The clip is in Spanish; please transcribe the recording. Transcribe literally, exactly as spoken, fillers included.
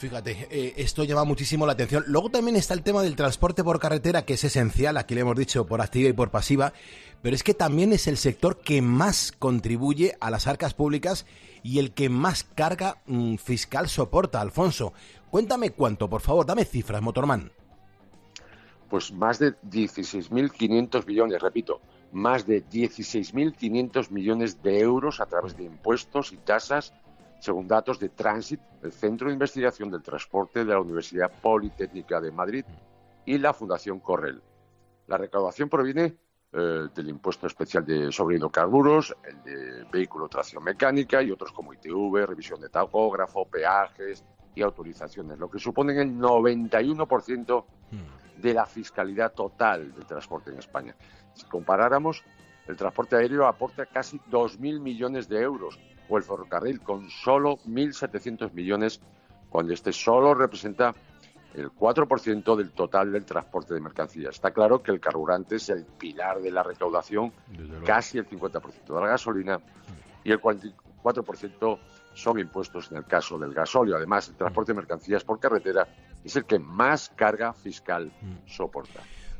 Fíjate, eh, esto llama muchísimo la atención. Luego también está el tema del transporte por carretera, que es esencial, aquí le hemos dicho por activa y por pasiva, pero es que también es el sector que más contribuye a las arcas públicas y el que más carga mmm, fiscal soporta. Alfonso, cuéntame cuánto, por favor, dame cifras, Motorman. Pues más de dieciséis mil quinientos millones, repito, más de dieciséis mil quinientos millones de euros a través de impuestos y tasas, según datos de Transit, el Centro de Investigación del Transporte de la Universidad Politécnica de Madrid y la Fundación Correll. La recaudación proviene eh, del impuesto especial de sobre hidrocarburos, el de vehículo tracción mecánica y otros como I T V, revisión de tacógrafo, peajes y autorizaciones, lo que suponen el noventa y uno por ciento de la fiscalidad total del transporte en España. Si comparáramos, el transporte aéreo aporta casi dos mil millones de euros, o el ferrocarril con solo mil setecientos millones, cuando este solo representa el cuatro por ciento del total del transporte de mercancías. Está claro que el carburante es el pilar de la recaudación, casi el cincuenta por ciento de la gasolina y el cuarenta y cuatro por ciento son impuestos en el caso del gasóleo. Además, el transporte de mercancías por carretera es el que más carga fiscal soporta.